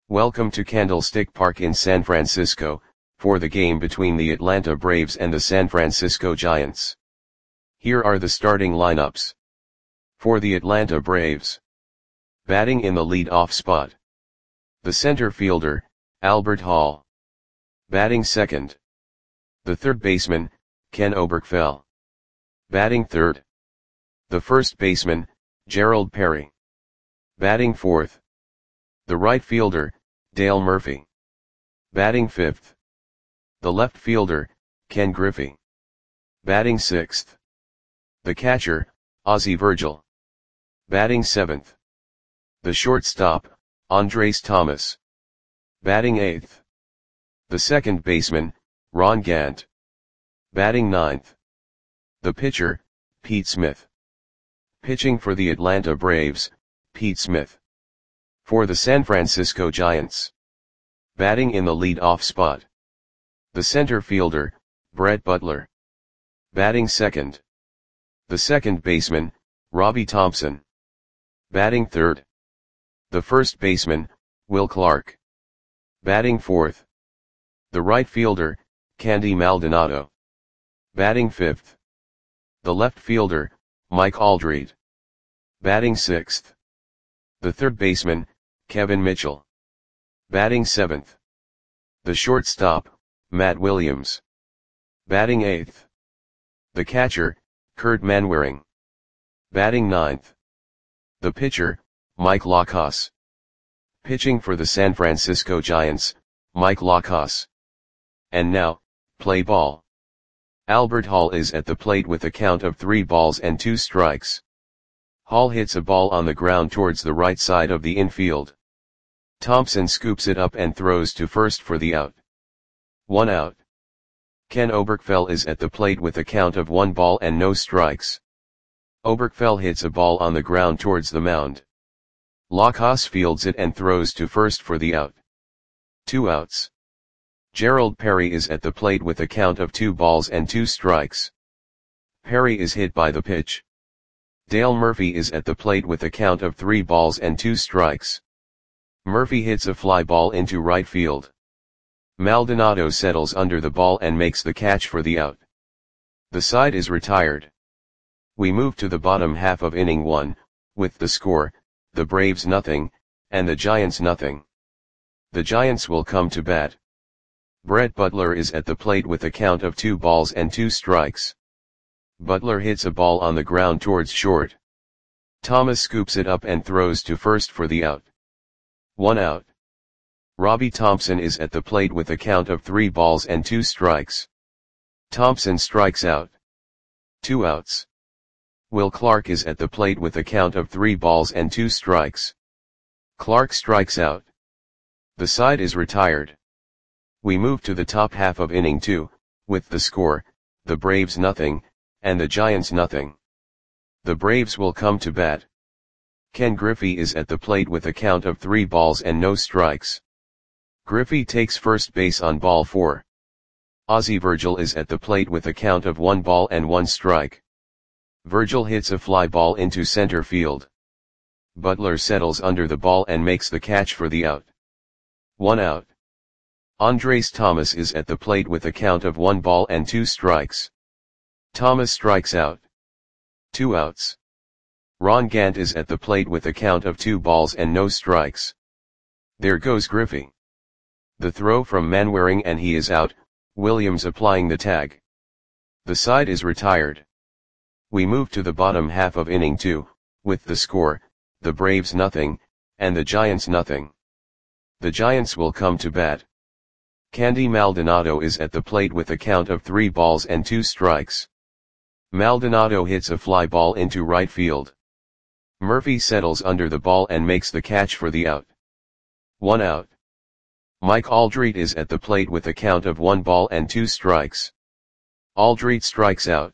Welcome to Candlestick Park in San Francisco, for the game between the Atlanta Braves and the San Francisco Giants. Here are the starting lineups. For the Atlanta Braves. Batting in the lead-off spot. The center fielder, Albert Hall. Batting second. The third baseman, Ken Oberkfell. Batting third. The first baseman, Gerald Perry. Batting fourth. The right fielder, Dale Murphy. Batting fifth. The left fielder, Ken Griffey. Batting sixth. The catcher, Ozzie Virgil. Batting seventh. The shortstop, Andres Thomas. Batting eighth. The second baseman, Ron Gant. Batting ninth. The pitcher, Pete Smith. Pitching for the Atlanta Braves, Pete Smith. For the San Francisco Giants. Batting in the lead-off spot. The center fielder, Brett Butler. Batting second. The second baseman, Robbie Thompson. Batting third. The first baseman, Will Clark. Batting fourth. The right fielder, Candy Maldonado. Batting fifth. The left fielder, Mike Aldrete. Batting sixth. The third baseman, Kevin Mitchell. Batting seventh. The shortstop, Matt Williams. Batting eighth. The catcher, Kurt Manwaring. Batting ninth. The pitcher, Mike Lacos. Pitching for the San Francisco Giants, Mike Lacos. And now, play ball. Albert Hall is at the plate with a count of 3 balls and 2 strikes. Hall hits a ball on the ground towards the right side of the infield. Thompson scoops it up and throws to first for the out. 1 out. Ken Oberkfell is at the plate with a count of 1 ball and no strikes. Oberkfell hits a ball on the ground towards the mound. Lacos fields it and throws to first for the out. 2 outs. Gerald Perry is at the plate with a count of 2 balls and 2 strikes. Perry is hit by the pitch. Dale Murphy is at the plate with a count of 3 balls and 2 strikes. Murphy hits a fly ball into right field. Maldonado settles under the ball and makes the catch for the out. The side is retired. We move to the bottom half of inning 1, with the score, the Braves nothing, and the Giants nothing. The Giants will come to bat. Brett Butler is at the plate with a count of 2 balls and 2 strikes. Butler hits a ball on the ground towards short. Thomas scoops it up and throws to first for the out. 1 out. Robbie Thompson is at the plate with a count of 3 balls and 2 strikes. Thompson strikes out. 2 outs. Will Clark is at the plate with a count of 3 balls and 2 strikes. Clark strikes out. The side is retired. We move to the top half of inning 2, with the score, the Braves nothing, and the Giants nothing. The Braves will come to bat. Ken Griffey is at the plate with a count of 3 balls and no strikes. Griffey takes first base on ball 4. Ozzie Virgil is at the plate with a count of 1 ball and 1 strike. Virgil hits a fly ball into center field. Butler settles under the ball and makes the catch for the out. 1 out. Andres Thomas is at the plate with a count of 1 ball and 2 strikes. Thomas strikes out. 2 outs. Ron Gant is at the plate with a count of 2 balls and no strikes. There goes Griffey. The throw from Manwaring and he is out, Williams applying the tag. The side is retired. We move to the bottom half of inning 2, with the score, the Braves nothing, and the Giants nothing. The Giants will come to bat. Candy Maldonado is at the plate with a count of 3 balls and 2 strikes. Maldonado hits a fly ball into right field. Murphy settles under the ball and makes the catch for the out. 1 out. Mike Aldrete is at the plate with a count of 1 ball and 2 strikes. Aldrete strikes out.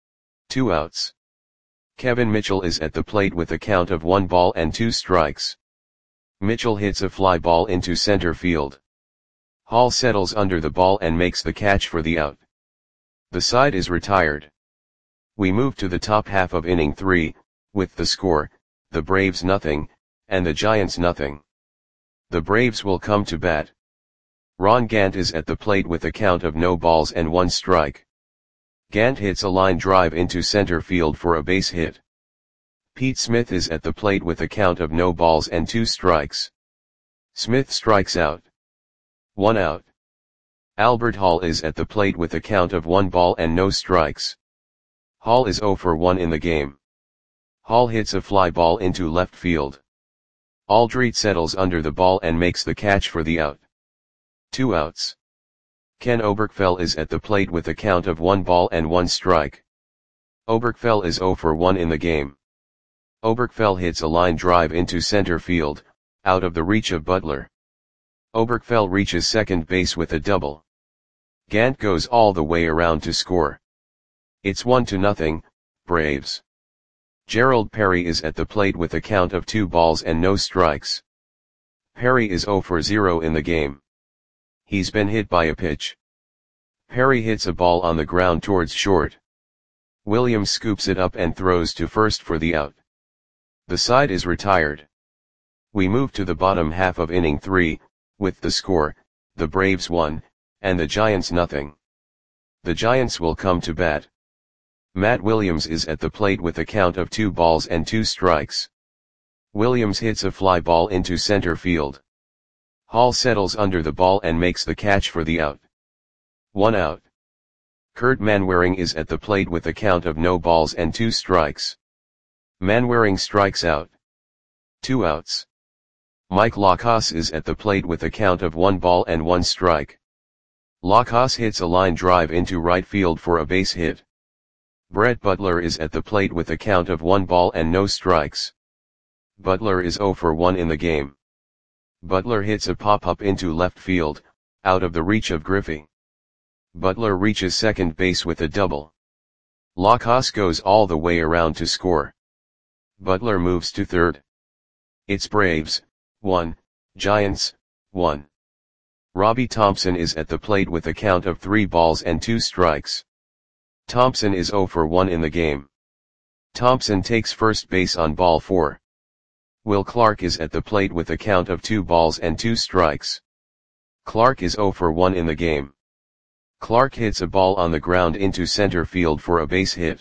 2 outs. Kevin Mitchell is at the plate with a count of 1 ball and 2 strikes. Mitchell hits a fly ball into center field. Hall settles under the ball and makes the catch for the out. The side is retired. We move to the top half of inning 3, with the score, the Braves nothing, and the Giants nothing. The Braves will come to bat. Ron Gant is at the plate with a count of no balls and 1 strike. Gant hits a line drive into center field for a base hit. Pete Smith is at the plate with a count of no balls and 2 strikes. Smith strikes out. 1 out. Albert Hall is at the plate with a count of 1 ball and no strikes. Hall is 0 for 1 in the game. Hall hits a fly ball into left field. Aldrete settles under the ball and makes the catch for the out. 2 outs. Ken Oberkfell is at the plate with a count of 1 ball and 1 strike. Oberkfell is 0 for 1 in the game. Oberkfell hits a line drive into center field, out of the reach of Butler. Oberkfell reaches second base with a double. Gant goes all the way around to score. It's 1-0, Braves. Gerald Perry is at the plate with a count of 2 balls and no strikes. Perry is 0 for 0 in the game. He's been hit by a pitch. Perry hits a ball on the ground towards short. Williams scoops it up and throws to first for the out. The side is retired. We move to the bottom half of inning 3, with the score, the Braves 1, and the Giants 0. The Giants will come to bat. Matt Williams is at the plate with a count of 2 balls and 2 strikes. Williams hits a fly ball into center field. Hall settles under the ball and makes the catch for the out. 1 out. Kurt Manwaring is at the plate with a count of no balls and 2 strikes. Manwaring strikes out. 2 outs. Mike Lacasse is at the plate with a count of 1 ball and 1 strike. Lacasse hits a line drive into right field for a base hit. Brett Butler is at the plate with a count of 1 ball and no strikes. Butler is 0 for 1 in the game. Butler hits a pop-up into left field, out of the reach of Griffey. Butler reaches second base with a double. Lacasse goes all the way around to score. Butler moves to third. It's Braves 1, Giants 1. Robbie Thompson is at the plate with a count of 3 balls and 2 strikes. Thompson is 0 for 1 in the game. Thompson takes first base on ball 4. Will Clark is at the plate with a count of 2 balls and 2 strikes. Clark is 0 for 1 in the game. Clark hits a ball on the ground into center field for a base hit.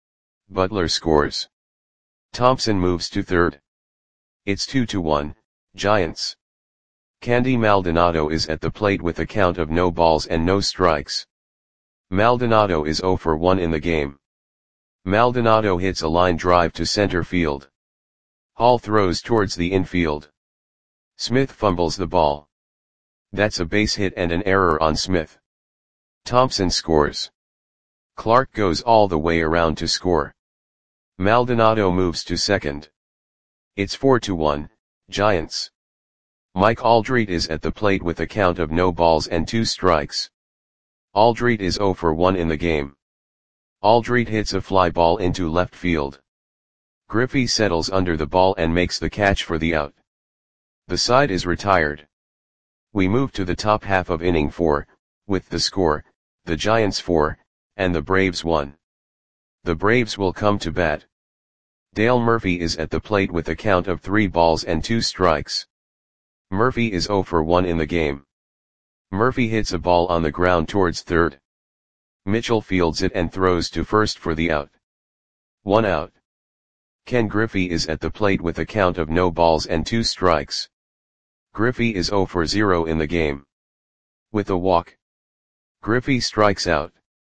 Butler scores. Thompson moves to third. It's 2-1, Giants. Candy Maldonado is at the plate with a count of no balls and no strikes. Maldonado is 0 for 1 in the game. Maldonado hits a line drive to center field. Hall throws towards the infield. Smith fumbles the ball. That's a base hit and an error on Smith. Thompson scores. Clark goes all the way around to score. Maldonado moves to second. It's 4-1, Giants. Mike Aldrete is at the plate with a count of no balls and 2 strikes. Aldrete is 0 for 1 in the game. Aldrete hits a fly ball into left field. Griffey settles under the ball and makes the catch for the out. The side is retired. We move to the top half of inning 4, with the score, the Giants 4, and the Braves 1. The Braves will come to bat. Dale Murphy is at the plate with a count of 3 balls and 2 strikes. Murphy is 0 for 1 in the game. Murphy hits a ball on the ground towards third. Mitchell fields it and throws to first for the out. 1 out. Ken Griffey is at the plate with a count of no balls and 2 strikes. Griffey is 0 for 0 in the game. With a walk, Griffey strikes out.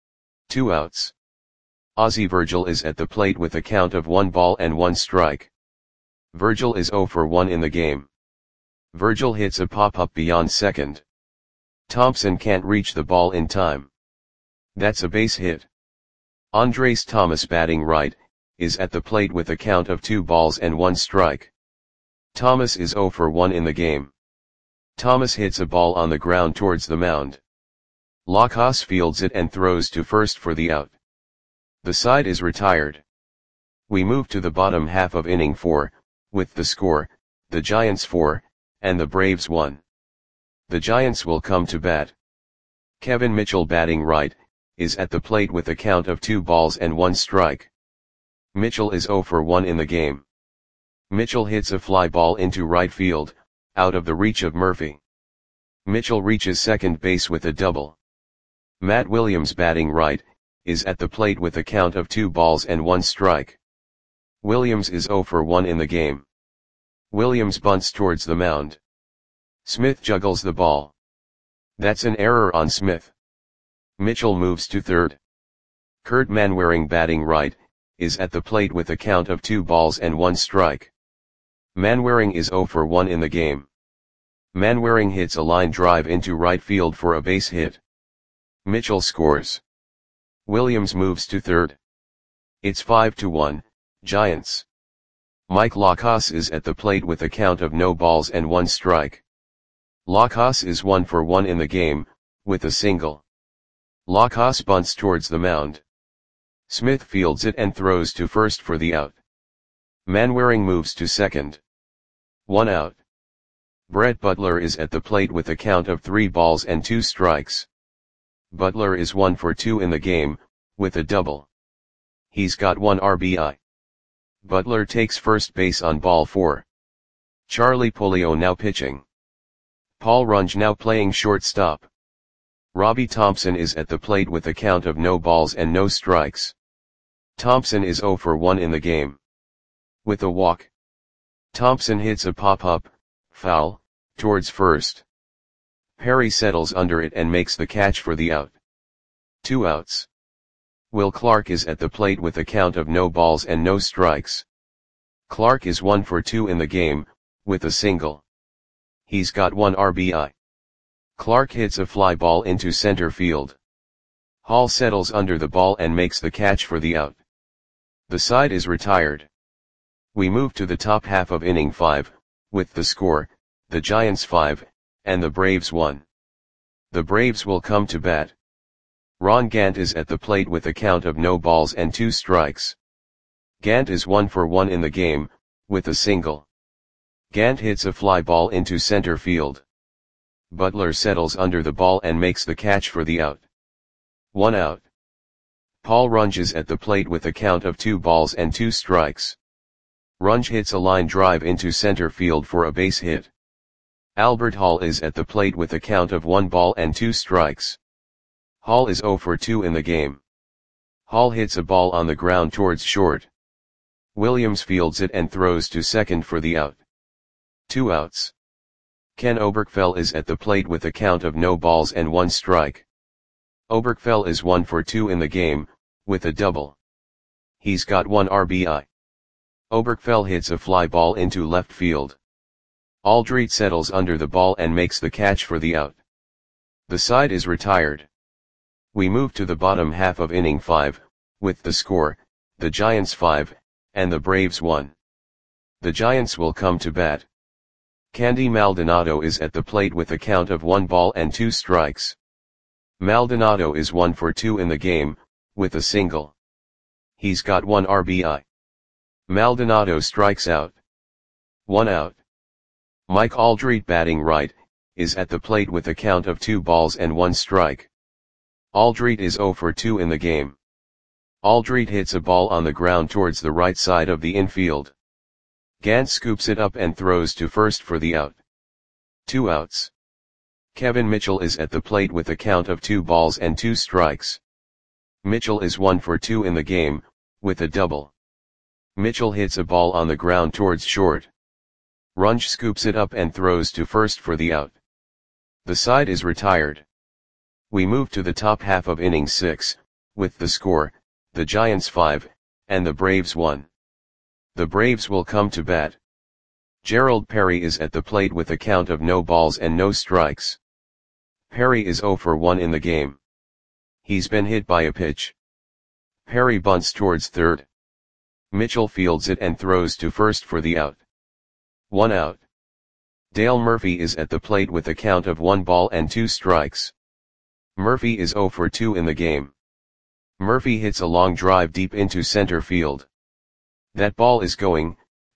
2 outs. Ozzie Virgil is at the plate with a count of 1 ball and 1 strike. Virgil is 0 for 1 in the game. Virgil hits a pop-up beyond second. Thompson can't reach the ball in time. That's a base hit. Andres Thomas, batting right, is at the plate with a count of 2 balls and 1 strike. Thomas is 0 for 1 in the game. Thomas hits a ball on the ground towards the mound. Lacasse fields it and throws to first for the out. The side is retired. We move to the bottom half of inning 4, with the score, the Giants 4, and the Braves 1. The Giants will come to bat. Kevin Mitchell, batting right, is at the plate with a count of 2 balls and 1 strike. Mitchell is 0 for 1 in the game. Mitchell hits a fly ball into right field, out of the reach of Murphy. Mitchell reaches second base with a double. Matt Williams, batting right, is at the plate with a count of 2 balls and 1 strike. Williams is 0 for 1 in the game. Williams bunts towards the mound. Smith juggles the ball. That's an error on Smith. Mitchell moves to third. Kurt Manwaring, batting right, is at the plate with a count of 2 balls and 1 strike. Manwaring is 0 for 1 in the game. Manwaring hits a line drive into right field for a base hit. Mitchell scores. Williams moves to third. It's 5-1, Giants. Mike Lacrosse is at the plate with a count of no balls and 1 strike. Lacrosse is 1 for 1 in the game, with a single. Lacrosse bunts towards the mound. Smith fields it and throws to first for the out. Manwaring moves to second. 1 out. Brett Butler is at the plate with a count of 3 balls and 2 strikes. Butler is 1 for 2 in the game, with a double. He's got 1 RBI. Butler takes first base on ball 4. Charlie Polio now pitching. Paul Runge now playing shortstop. Robbie Thompson is at the plate with a count of no balls and no strikes. Thompson is 0 for 1 in the game. With a walk. Thompson hits a pop-up, foul, towards first. Perry settles under it and makes the catch for the out. 2 outs. Will Clark is at the plate with a count of no balls and no strikes. Clark is 1 for 2 in the game, with a single. He's got 1 RBI. Clark hits a fly ball into center field. Hall settles under the ball and makes the catch for the out. The side is retired. We move to the top half of inning 5, with the score, the Giants 5, and the Braves 1. The Braves will come to bat. Ron Gant is at the plate with a count of no balls and 2 strikes. Gant is 1 for 1 in the game, with a single. Gant hits a fly ball into center field. Butler settles under the ball and makes the catch for the out. 1 out. Paul Runge is at the plate with a count of 2 balls and 2 strikes. Runge hits a line drive into center field for a base hit. Albert Hall is at the plate with a count of 1 ball and 2 strikes. Hall is 0 for 2 in the game. Hall hits a ball on the ground towards short. Williams fields it and throws to second for the out. 2 outs. Ken Oberkfell is at the plate with a count of no balls and 1 strike. Oberkfell is 1 for 2 in the game, with a double. He's got 1 RBI. Oberkfell hits a fly ball into left field. Aldrete settles under the ball and makes the catch for the out. The side is retired. We move to the bottom half of inning 5, with the score, the Giants 5, and the Braves 1. The Giants will come to bat. Candy Maldonado is at the plate with a count of 1 ball and 2 strikes. Maldonado is 1 for 2 in the game, with a single. He's got 1 RBI. Maldonado strikes out. 1 out. Mike Aldrete, batting right, is at the plate with a count of 2 balls and 1 strike. Aldrete is 0 for 2 in the game. Aldrete hits a ball on the ground towards the right side of the infield. Gant scoops it up and throws to first for the out. 2 outs. Kevin Mitchell is at the plate with a count of 2 balls and 2 strikes. Mitchell is 1 for 2 in the game, with a double. Mitchell hits a ball on the ground towards short. Runge scoops it up and throws to first for the out. The side is retired. We move to the top half of inning 6, with the score, the Giants 5, and the Braves 1. The Braves will come to bat. Gerald Perry is at the plate with a count of no balls and no strikes. Perry is 0 for 1 in the game. He's been hit by a pitch. Perry bunts towards third. Mitchell fields it and throws to first for the out. 1 out. Dale Murphy is at the plate with a count of 1 ball and 2 strikes. Murphy is 0 for 2 in the game. Murphy hits a long drive deep into center field. That ball is gone.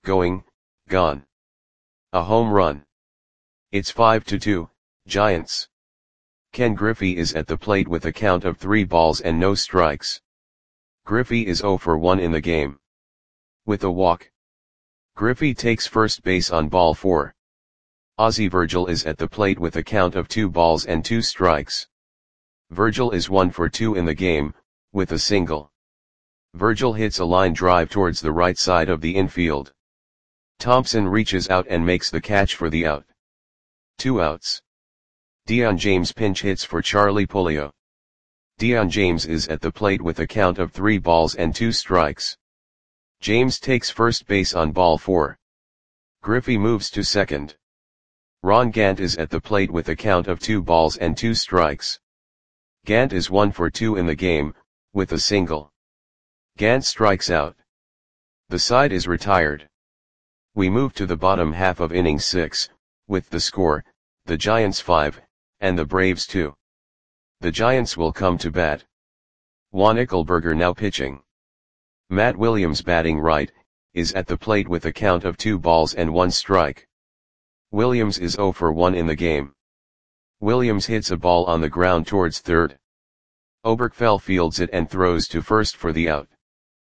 A home run. It's 5-2, Giants. Ken Griffey is at the plate with a count of 3 balls and no strikes. Griffey is 0 for 1 in the game. With a walk. Griffey takes first base on ball 4. Ozzie Virgil is at the plate with a count of 2 balls and 2 strikes. Virgil is 1 for 2 in the game, with a single. Virgil hits a line drive towards the right side of the infield. Thompson reaches out and makes the catch for the out. 2 outs. Dion James pinch hits for Charlie Pullio. Dion James is at the plate with a count of 3 balls and 2 strikes. James takes first base on ball 4. Griffey moves to second. Ron Gant is at the plate with a count of 2 balls and 2 strikes. Gant is 1 for 2 in the game, with a single. Gant strikes out. The side is retired. We move to the bottom half of inning 6, with the score, the Giants 5, and the Braves 2. The Giants will come to bat. Juan Ickelberger now pitching. Matt Williams batting right, is at the plate with a count of 2 balls and 1 strike. Williams is 0 for 1 in the game. Williams hits a ball on the ground towards third. Oberkfell fields it and throws to first for the out.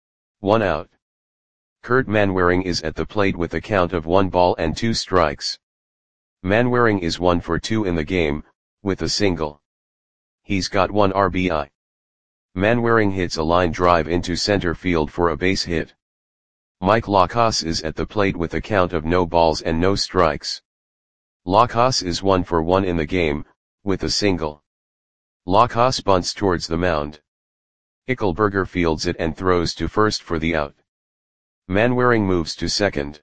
1 out. Kurt Manwaring is at the plate with a count of 1 ball and 2 strikes. Manwaring is 1 for 2 in the game, with a single. He's got 1 RBI. Manwaring hits a line drive into center field for a base hit. Mike Lacrosse is at the plate with a count of no balls and no strikes. Lacrosse is 1 for 1 in the game, with a single. Lacrosse bunts towards the mound. Ickelberger fields it and throws to first for the out. Manwaring moves to second.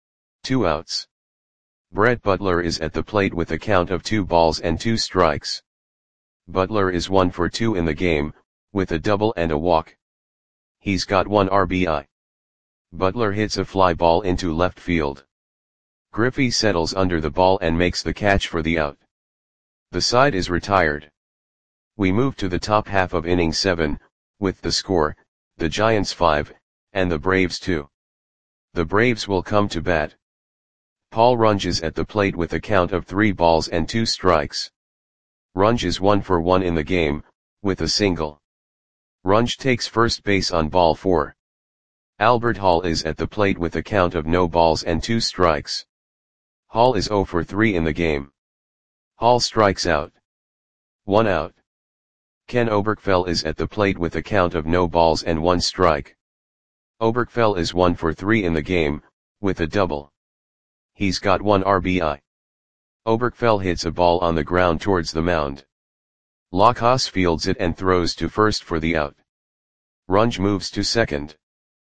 2 outs. Brett Butler is at the plate with a count of 2 balls and 2 strikes. Butler is 1 for 2 in the game, with a double and a walk. He's got 1 RBI. Butler hits a fly ball into left field. Griffey settles under the ball and makes the catch for the out. The side is retired. We move to the top half of inning 7, with the score, the Giants 5, and the Braves 2. The Braves will come to bat. Paul Runge is at the plate with a count of 3 balls and 2 strikes. Runge is 1 for 1 in the game, with a single. Runge takes first base on ball 4. Albert Hall is at the plate with a count of no balls and 2 strikes. Hall is 0 for 3 in the game. Hall strikes out. 1 out. Ken Oberkfell is at the plate with a count of no balls and 1 strike. Oberkfell is 1 for 3 in the game, with a double. He's got 1 RBI. Oberkfell hits a ball on the ground towards the mound. Lacrosse fields it and throws to first for the out. Runge moves to second.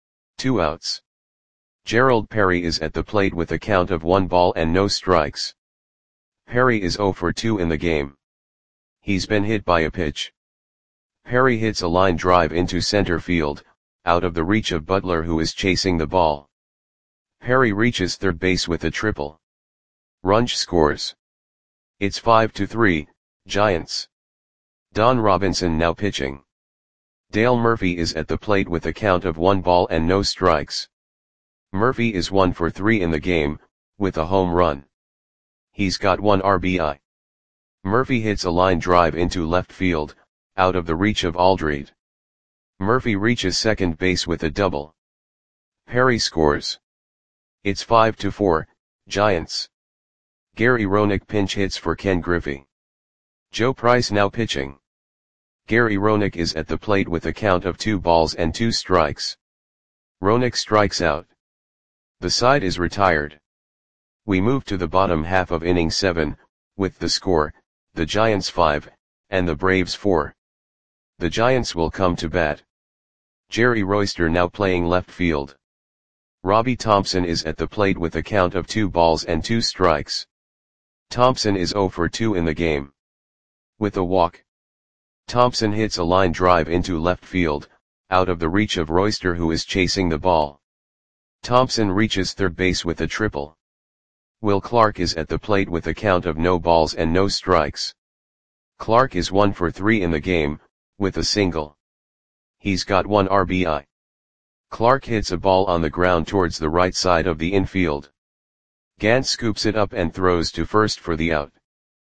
2 outs. Gerald Perry is at the plate with a count of 1 ball and no strikes. Perry is 0 for 2 in the game. He's been hit by a pitch. Perry hits a line drive into center field, out of the reach of Butler who is chasing the ball. Perry reaches third base with a triple. Runge scores. It's 5-3, Giants. Don Robinson now pitching. Dale Murphy is at the plate with a count of 1 ball and no strikes. Murphy is 1 for 3 in the game, with a home run. He's got 1 RBI. Murphy hits a line drive into left field, out of the reach of Aldred. Murphy reaches second base with a double. Perry scores. It's 5-4, Giants. Gary Roenick pinch hits for Ken Griffey. Joe Price now pitching. Gary Roenick is at the plate with a count of 2 balls and 2 strikes. Roenick strikes out. The side is retired. We move to the bottom half of inning 7, with the score, the Giants 5, and the Braves 4. The Giants will come to bat. Jerry Royster now playing left field. Robbie Thompson is at the plate with a count of 2 balls and 2 strikes. Thompson is 0 for 2 in the game. With a walk. Thompson hits a line drive into left field, out of the reach of Royster who is chasing the ball. Thompson reaches third base with a triple. Will Clark is at the plate with a count of no balls and no strikes. Clark is 1 for 3 in the game, with a single. He's got 1 RBI. Clark hits a ball on the ground towards the right side of the infield. Gant scoops it up and throws to first for the out.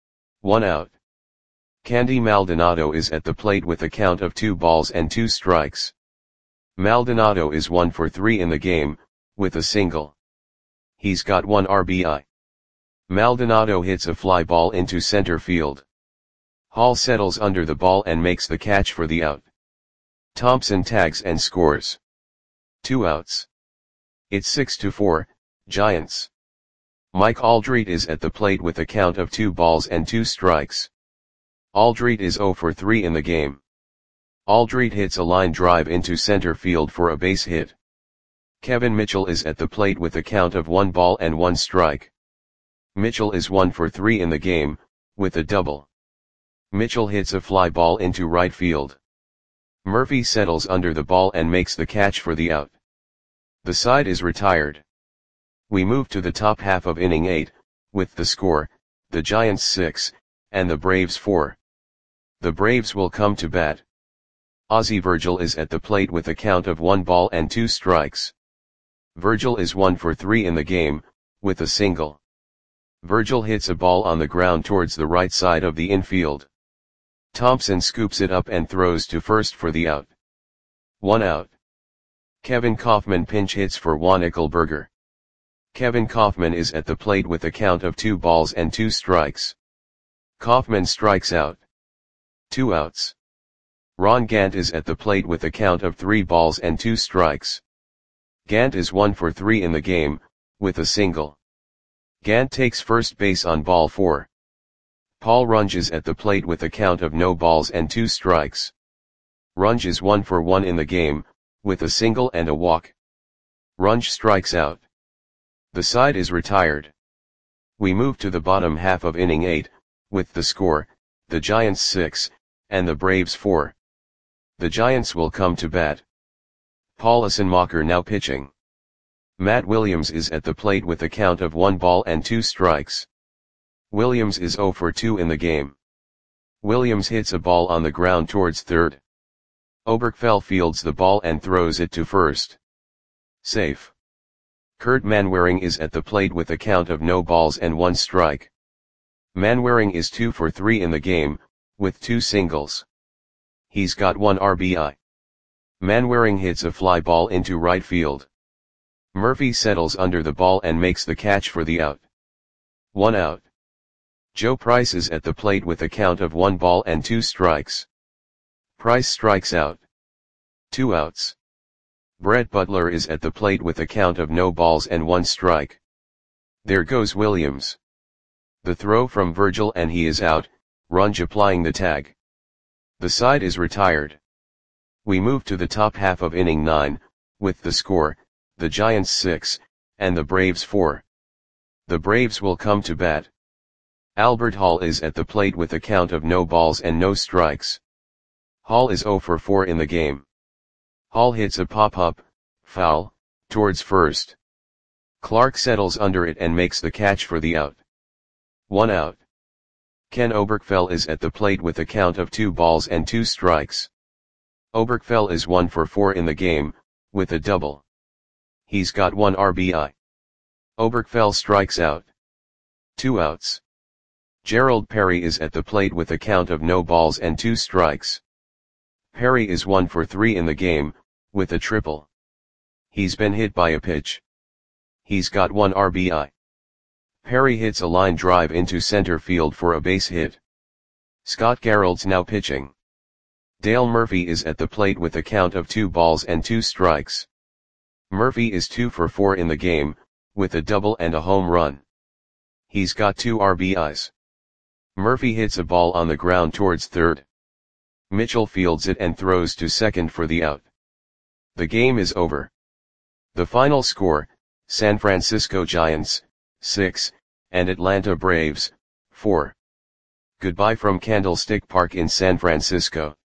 1 out. Candy Maldonado is at the plate with a count of 2 balls and 2 strikes. Maldonado is 1 for 3 in the game, with a single. He's got 1 RBI. Maldonado hits a fly ball into center field. Hall settles under the ball and makes the catch for the out. Thompson tags and scores. 2 outs. It's 6-4, Giants. Mike Aldrete is at the plate with a count of 2 balls and 2 strikes. Aldrete is 0 for 3 in the game. Aldrete hits a line drive into center field for a base hit. Kevin Mitchell is at the plate with a count of 1 ball and 1 strike. Mitchell is 1 for 3 in the game, with a double. Mitchell hits a fly ball into right field. Murphy settles under the ball and makes the catch for the out. The side is retired. We move to the top half of inning 8, with the score, the Giants 6, and the Braves 4. The Braves will come to bat. Ozzie Virgil is at the plate with a count of 1 ball and 2 strikes. Virgil is 1 for 3 in the game, with a single. Virgil hits a ball on the ground towards the right side of the infield. Thompson scoops it up and throws to first for the out. 1 out. Kevin Kaufman pinch hits for Juan Eckelberger. Kevin Kaufman is at the plate with a count of 2 balls and 2 strikes. Kaufman strikes out. 2 outs. Ron Gant is at the plate with a count of 3 balls and 2 strikes. Gant is 1 for 3 in the game, with a single. Gant takes first base on ball 4. Paul Runge is at the plate with a count of no balls and 2 strikes. Runge is 1 for 1 in the game, with a single and a walk. Runge strikes out. The side is retired. We move to the bottom half of inning 8, with the score, the Giants 6, and the Braves 4. The Giants will come to bat. Paul Assenmacher now pitching. Matt Williams is at the plate with a count of 1 ball and 2 strikes. Williams is 0 for 2 in the game. Williams hits a ball on the ground towards third. Oberkfell fields the ball and throws it to first. Safe. Kurt Manwaring is at the plate with a count of no balls and 1 strike. Manwaring is 2 for 3 in the game, with 2 singles. He's got 1 RBI. Manwaring hits a fly ball into right field. Murphy settles under the ball and makes the catch for the out. 1 out. Joe Price is at the plate with a count of 1 ball and 2 strikes. Price strikes out. 2 outs. Brett Butler is at the plate with a count of no balls and 1 strike. There goes Williams. The throw from Virgil and he is out, Runge applying the tag. The side is retired. We move to the top half of inning 9, with the score, the Giants 6, and the Braves 4. The Braves will come to bat. Albert Hall is at the plate with a count of no balls and no strikes. Hall is 0 for 4 in the game. Hall hits a pop-up, foul, towards first. Clark settles under it and makes the catch for the out. 1 out. Ken Oberkfell is at the plate with a count of 2 balls and 2 strikes. Oberkfell is 1 for 4 in the game, with a double. He's got 1 RBI. Oberkfell strikes out. 2 outs. Gerald Perry is at the plate with a count of no balls and 2 strikes. Perry is 1 for 3 in the game, with a triple. He's been hit by a pitch. He's got 1 RBI. Perry hits a line drive into center field for a base hit. Scott Garreld's now pitching. Dale Murphy is at the plate with a count of 2 balls and 2 strikes. Murphy is 2 for 4 in the game, with a double and a home run. He's got 2 RBIs. Murphy hits a ball on the ground towards third. Mitchell fields it and throws to second for the out. The game is over. The final score, San Francisco Giants, 6, and Atlanta Braves, 4. Goodbye from Candlestick Park in San Francisco.